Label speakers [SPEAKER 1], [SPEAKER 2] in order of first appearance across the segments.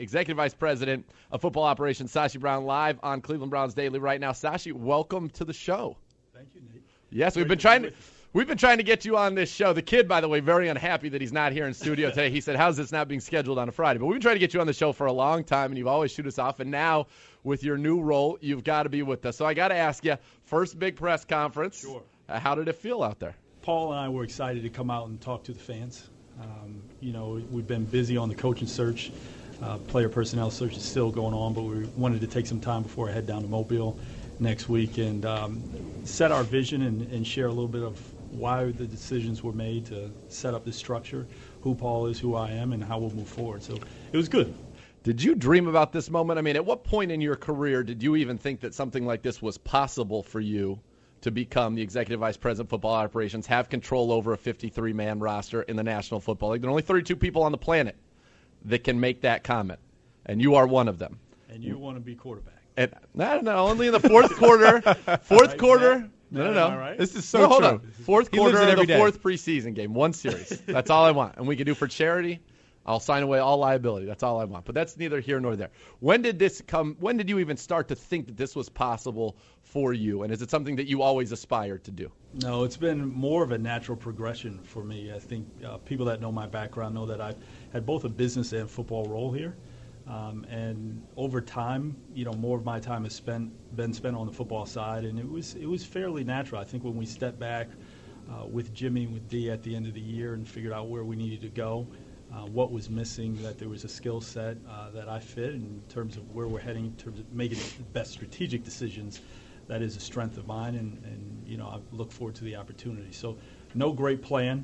[SPEAKER 1] Executive Vice President of Football Operations, Sashi Brown, live on Cleveland Browns Daily right now. Sashi, welcome to the show.
[SPEAKER 2] Thank you, Nate.
[SPEAKER 1] Yes, we've been trying to get you on this show. The kid, by the way, very unhappy that he's not here in studio today. He said, how's this not being scheduled on a Friday? But we've been trying to get you on the show for a long time, and you've always shoot us off. And now, with your new role, you've got to be with us. So I got to ask you, first big press conference.
[SPEAKER 2] Sure.
[SPEAKER 1] How did it feel out there?
[SPEAKER 2] Paul and I were excited to come out and talk to the fans. We've been busy on the coaching search. Player personnel search is still going on, but we wanted to take some time before I head down to Mobile next week and set our vision and share a little bit of why the decisions were made to set up this structure, who Paul is, who I am, and how we'll move forward. So it was good.
[SPEAKER 1] Did you dream about this moment? I mean, at what point in your career did you even think that something like this was possible for you to become the Executive Vice President of Football Operations, have control over a 53-man roster in the National Football League? There are only 32 people on the planet that can make that comment, and you are one of them.
[SPEAKER 2] And you want to be quarterback.
[SPEAKER 1] And, no, only in the fourth quarter. Fourth quarter. No.
[SPEAKER 2] Right?
[SPEAKER 3] This is so
[SPEAKER 1] hold
[SPEAKER 3] true.
[SPEAKER 1] on. Fourth
[SPEAKER 3] He
[SPEAKER 1] quarter
[SPEAKER 3] lives it
[SPEAKER 1] of the
[SPEAKER 3] every day.
[SPEAKER 1] fourth preseason game, one series. That's all I want. And we can do for charity. I'll sign away all liability. That's all I want. But that's neither here nor there. When did this come? When did you even start to think that this was possible for you? And is it something that you always aspired to do?
[SPEAKER 2] No, it's been more of a natural progression for me. I think people that know my background know that I've had both a business and football role here. And over time, more of my time has been spent on the football side, and it was fairly natural. I think when we stepped back with Jimmy and with Dee at the end of the year and figured out where we needed to go, what was missing, that there was a skill set that I fit in terms of where we're heading, in terms of making the best strategic decisions. That is a strength of mine, and I look forward to the opportunity. So no great plan.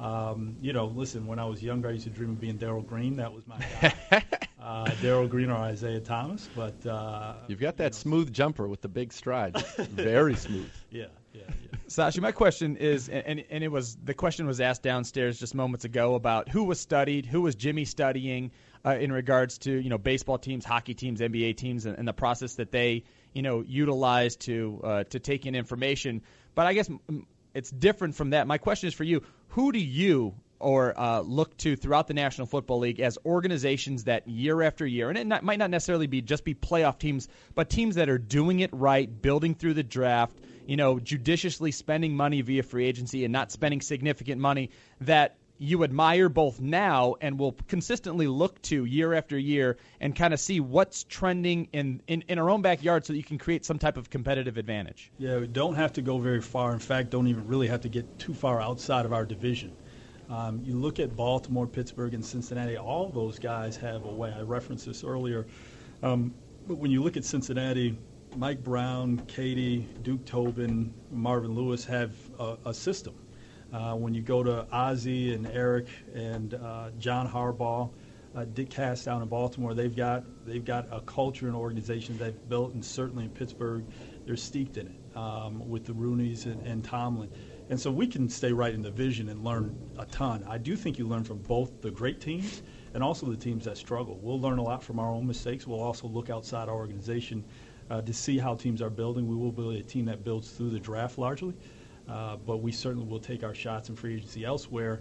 [SPEAKER 2] Listen, when I was younger, I used to dream of being Darryl Green. That was my guy. Darryl Green or Isaiah Thomas. But
[SPEAKER 1] you've got that smooth jumper with the big stride. Very smooth.
[SPEAKER 2] Yeah.
[SPEAKER 3] Sashi, my question is, the question was asked downstairs just moments ago about who was studied, who was Jimmy studying in regards to baseball teams, hockey teams, NBA teams, and the process that they utilize to take in information. But I guess it's different from that. My question is for you: who do you look to throughout the National Football League as organizations that year after year, and it might not necessarily be playoff teams, but teams that are doing it right, building through the draft, judiciously spending money via free agency and not spending significant money, that you admire both now and will consistently look to year after year and kind of see what's trending in our own backyard so that you can create some type of competitive advantage?
[SPEAKER 2] Yeah, we don't have to go very far. In fact, don't even really have to get too far outside of our division. You look at Baltimore, Pittsburgh, and Cincinnati, all those guys have a way. I referenced this earlier. But when you look at Cincinnati, Mike Brown, Katie, Duke Tobin, Marvin Lewis have a system. When you go to Ozzie and Eric and John Harbaugh, Dick Cass down in Baltimore, they've got a culture and organization they've built, and certainly in Pittsburgh, they're steeped in it with the Rooneys and Tomlin. And so we can stay right in the vision and learn a ton. I do think you learn from both the great teams and also the teams that struggle. We'll learn a lot from our own mistakes. We'll also look outside our organization to see how teams are building. We will be a team that builds through the draft largely, but we certainly will take our shots in free agency elsewhere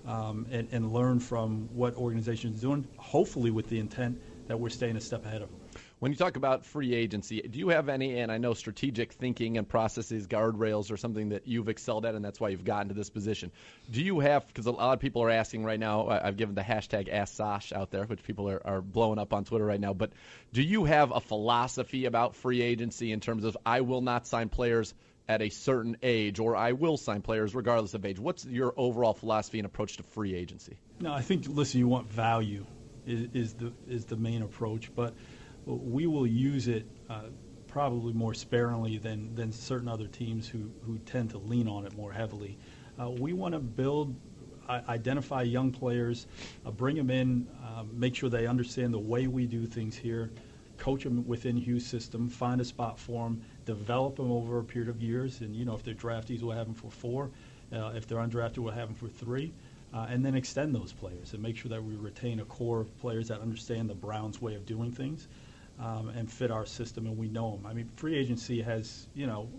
[SPEAKER 2] and learn from what organizations are doing, hopefully with the intent that we're staying a step ahead of them.
[SPEAKER 1] When you talk about free agency, do you have any, and I know strategic thinking and processes, guardrails are something that you've excelled at, and that's why you've gotten to this position. Do you have, because a lot of people are asking right now, I've given the hashtag AskSash out there, which people are blowing up on Twitter right now, but do you have a philosophy about free agency in terms of I will not sign players at a certain age, or I will sign players regardless of age? What's your overall philosophy and approach to free agency?
[SPEAKER 2] No, I think, listen, you want value is the main approach, but we will use it probably more sparingly than certain other teams who tend to lean on it more heavily. We want to identify young players, bring them in, make sure they understand the way we do things here, coach them within Hugh's system, find a spot for them, develop them over a period of years. And, if they're draftees, we'll have them for 4. If they're undrafted, we'll have them for 3. And then extend those players and make sure that we retain a core of players that understand the Browns' way of doing things. And fit our system, and we know them. I mean, free agency has,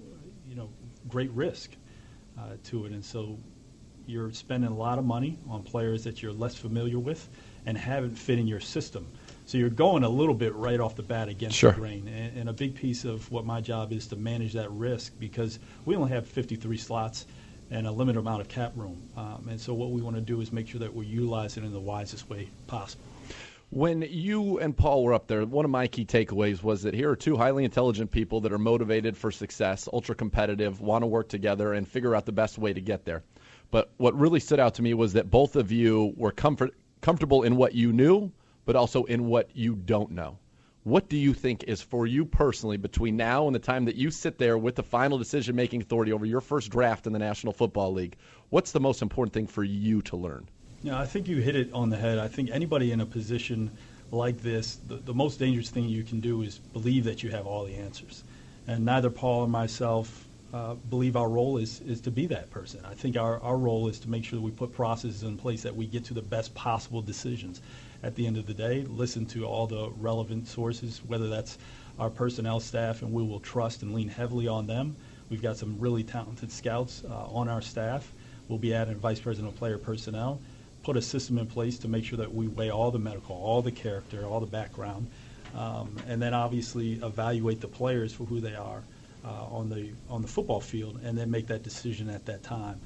[SPEAKER 2] great risk to it, and so you're spending a lot of money on players that you're less familiar with and haven't fit in your system. So you're going a little bit right off the bat against
[SPEAKER 1] Sure.
[SPEAKER 2] the grain. And a big piece of what my job is to manage that risk, because we only have 53 slots and a limited amount of cap room. And so what we want to do is make sure that we utilize it in the wisest way possible.
[SPEAKER 1] When you and Paul were up there, one of my key takeaways was that here are two highly intelligent people that are motivated for success, ultra competitive, want to work together and figure out the best way to get there. But what really stood out to me was that both of you were comfortable in what you knew, but also in what you don't know. What do you think is, for you personally, between now and the time that you sit there with the final decision-making authority over your first draft in the National Football League, what's the most important thing for you to learn?
[SPEAKER 2] Yeah, I think you hit it on the head. I think anybody in a position like this, the most dangerous thing you can do is believe that you have all the answers. And neither Paul or myself believe our role is to be that person. I think our role is to make sure that we put processes in place that we get to the best possible decisions. At the end of the day, listen to all the relevant sources, whether that's our personnel staff, and we will trust and lean heavily on them. We've got some really talented scouts on our staff. We'll be adding vice president of player personnel. Put a system in place to make sure that we weigh all the medical, all the character, all the background, and then obviously evaluate the players for who they are on the football field, and then make that decision at that time.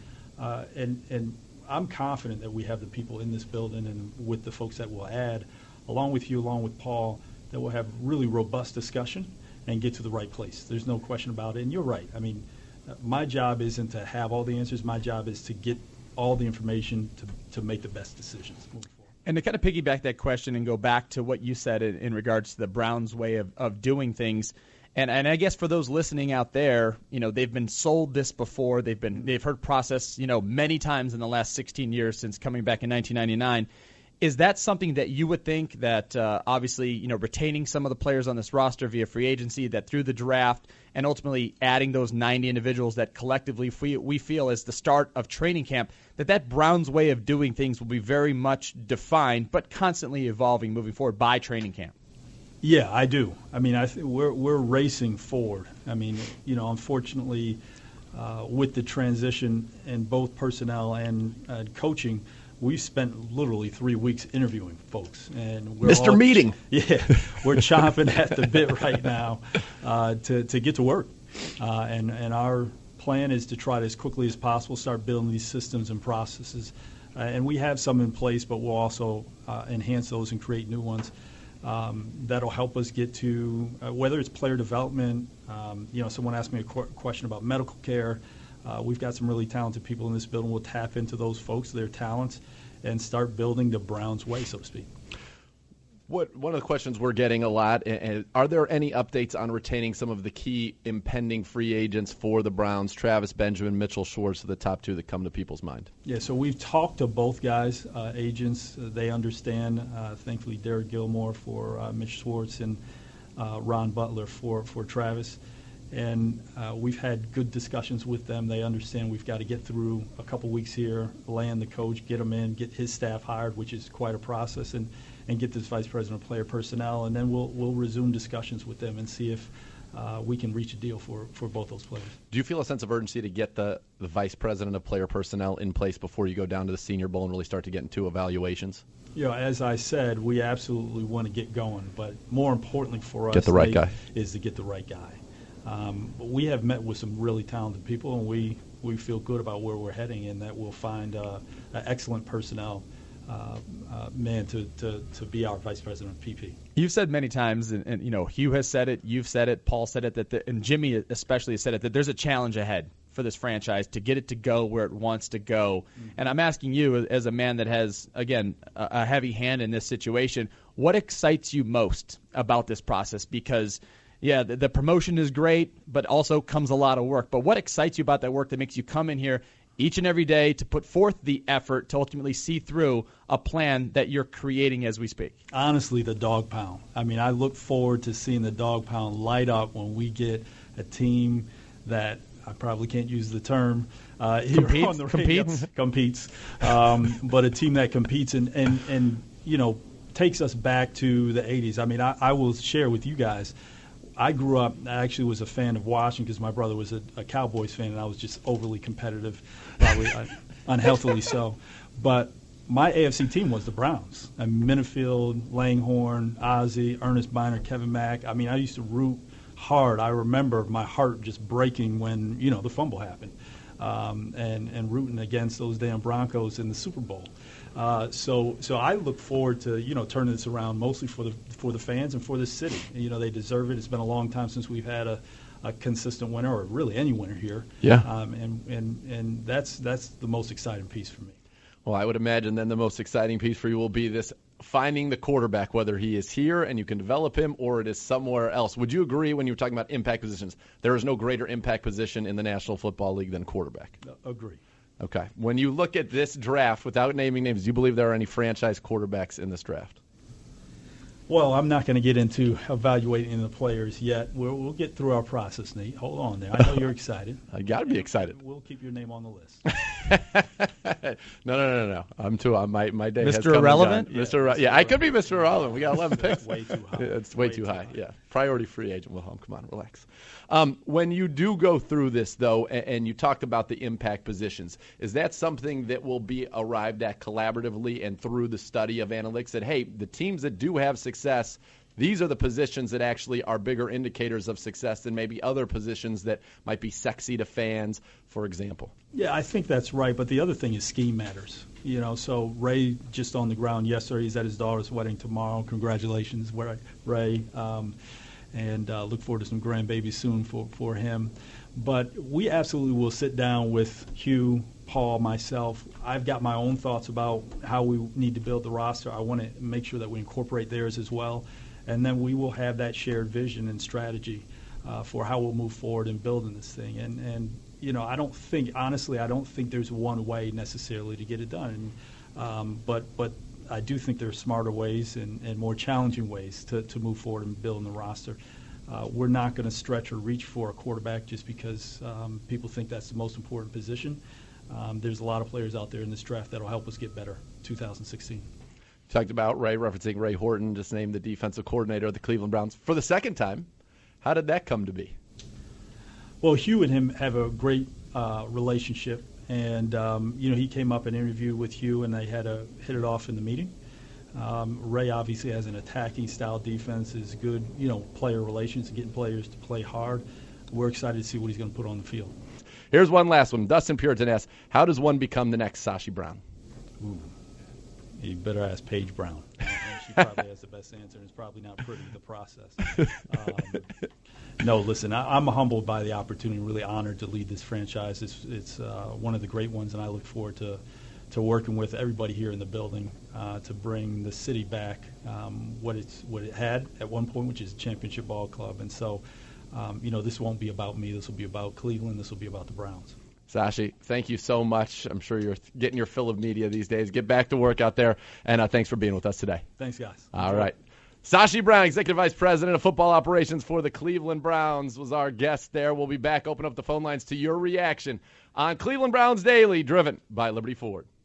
[SPEAKER 2] And I'm confident that we have the people in this building and with the folks that we'll add, along with you, along with Paul, that we'll have really robust discussion and get to the right place. There's no question about it. And you're right. I mean, my job isn't to have all the answers. My job is to get all the information to make the best decisions moving forward.
[SPEAKER 3] And to kind of piggyback that question and go back to what you said in regards to the Browns' way of doing things, and I guess for those listening out there, they've been sold this before. They've heard process, many times in the last 16 years since coming back in 1999. Is that something that you would think that obviously, retaining some of the players on this roster via free agency, that through the draft, and ultimately adding those 90 individuals that collectively we feel is the start of training camp, that Browns way of doing things will be very much defined but constantly evolving moving forward by training camp?
[SPEAKER 2] Yeah, I do. I mean, we're racing forward. I mean, unfortunately, with the transition in both personnel and coaching, we've spent literally 3 weeks interviewing folks, and we're
[SPEAKER 1] Mr. Meeting.
[SPEAKER 2] Yeah, we're chomping at the bit right now to get to work, and our plan is to try to, as quickly as possible, start building these systems and processes, and we have some in place, but we'll also enhance those and create new ones. That'll help us get to whether it's player development. Someone asked me a question about medical care. We've got some really talented people in this building. We'll tap into those folks, their talents, and start building the Browns way, so to speak.
[SPEAKER 1] One of the questions we're getting a lot, are there any updates on retaining some of the key impending free agents for the Browns? Travis Benjamin, Mitchell Schwartz are the top two that come to people's mind.
[SPEAKER 2] Yeah, so we've talked to both guys, agents. They understand. Thankfully, Derek Gilmore for Mitch Schwartz and Ron Butler for Travis. And we've had good discussions with them. They understand we've got to get through a couple weeks here, land the coach, get him in, get his staff hired, which is quite a process, and get this vice president of player personnel. And then we'll resume discussions with them and see if we can reach a deal for both those players.
[SPEAKER 1] Do you feel a sense of urgency to get the vice president of player personnel in place before you go down to the Senior Bowl and really start to get into evaluations?
[SPEAKER 2] As I said, we absolutely want to get going, but more importantly for us
[SPEAKER 1] get the right guy.
[SPEAKER 2] Is to get the right guy. We have met with some really talented people, and we feel good about where we're heading, and that we'll find an excellent personnel man to be our vice president of PP.
[SPEAKER 3] You've said many times, and Hugh has said it, you've said it, Paul said it, and Jimmy especially has said it, that there's a challenge ahead for this franchise to get it to go where it wants to go. Mm-hmm. And I'm asking you, as a man that has, again, a heavy hand in this situation, what excites you most about this process? Because yeah, the promotion is great, but also comes a lot of work. But what excites you about that work that makes you come in here each and every day to put forth the effort to ultimately see through a plan that you're creating as we speak?
[SPEAKER 2] Honestly, the dog pound. I mean, I look forward to seeing the dog pound light up when we get a team that, I probably can't use the term here on the radio. Competes. But a team that competes and takes us back to the 80s. I mean, I will share with you guys, I grew up, I actually was a fan of Washington because my brother was a Cowboys fan, and I was just overly competitive, probably unhealthily so. But my AFC team was the Browns. Minifield, Langhorne, Ozzie, Ernest Biner, Kevin Mack. I mean, I used to root hard. I remember my heart just breaking when, the fumble happened, and rooting against those damn Broncos in the Super Bowl. So I look forward to, turning this around mostly for the fans and for the city. They deserve it. It's been a long time since we've had a consistent winner, or really any winner here.
[SPEAKER 1] Yeah.
[SPEAKER 2] And that's the most exciting piece for me.
[SPEAKER 1] Well, I would imagine then the most exciting piece for you will be this finding the quarterback, whether he is here and you can develop him or it is somewhere else. Would you agree when you were talking about impact positions, there is no greater impact position in the National Football League than quarterback?
[SPEAKER 2] Agree.
[SPEAKER 1] Okay. When you look at this draft, without naming names, do you believe there are any franchise quarterbacks in this draft?
[SPEAKER 2] Well, I'm not going to get into evaluating the players yet. We'll get through our process, Nate. Hold on there. I know you're excited.
[SPEAKER 1] I got to be excited.
[SPEAKER 2] We'll keep your name on the list.
[SPEAKER 1] No. I'm too. My day has
[SPEAKER 3] Mr.
[SPEAKER 1] come
[SPEAKER 3] Irrelevant?
[SPEAKER 1] and gone. Yeah, I could be Mr. Irrelevant. We got 11 picks.
[SPEAKER 2] Way too high.
[SPEAKER 1] It's way too high. Yeah. Priority free agent. Wilhelm, come on, relax. When you do go through this, though, and you talked about the impact positions, is that something that will be arrived at collaboratively and through the study of analytics that, hey, the teams that do have success, these are the positions that actually are bigger indicators of success than maybe other positions that might be sexy to fans, for example?
[SPEAKER 2] Yeah, I think that's right. But the other thing is scheme matters. So Ray just on the ground yesterday. He's at his daughter's wedding tomorrow. Congratulations, Ray. And look forward to some grandbabies soon for him. But we absolutely will sit down with Hugh, Paul, myself. I've got my own thoughts about how we need to build the roster. I want to make sure that we incorporate theirs as well. And then we will have that shared vision and strategy for how we'll move forward in building this thing. And I don't think there's one way necessarily to get it done. But I do think there are smarter ways and more challenging ways to move forward and building the roster. We're not going to stretch or reach for a quarterback just because people think that's the most important position. There's a lot of players out there in this draft that will help us get better 2016.
[SPEAKER 1] Talked about Ray, referencing Ray Horton, just named the defensive coordinator of the Cleveland Browns for the second time. How did that come to be?
[SPEAKER 2] Well, Hugh and him have a great relationship. And, he came up and interviewed with Hugh, and they had to hit it off in the meeting. Ray obviously has an attacking style defense, is good, player relations, getting players to play hard. We're excited to see what he's going to put on the field.
[SPEAKER 1] Here's one last one. Dustin Puritan asks, how does one become the next Sashi Brown?
[SPEAKER 2] Ooh. You better ask Paige Brown. She probably has the best answer, and it's probably not pretty, the process. No, listen, I'm humbled by the opportunity, really honored to lead this franchise. It's one of the great ones, and I look forward to working with everybody here in the building to bring the city back what it had at one point, which is a championship ball club. And so, this won't be about me. This will be about Cleveland. This will be about the Browns.
[SPEAKER 1] Sashi, thank you so much. I'm sure you're getting your fill of media these days. Get back to work out there, and thanks for being with us today.
[SPEAKER 2] Thanks, guys.
[SPEAKER 1] All right. Sashi Brown, Executive Vice President of Football Operations for the Cleveland Browns, was our guest there. We'll be back. Open up the phone lines to your reaction on Cleveland Browns Daily, driven by Liberty Ford.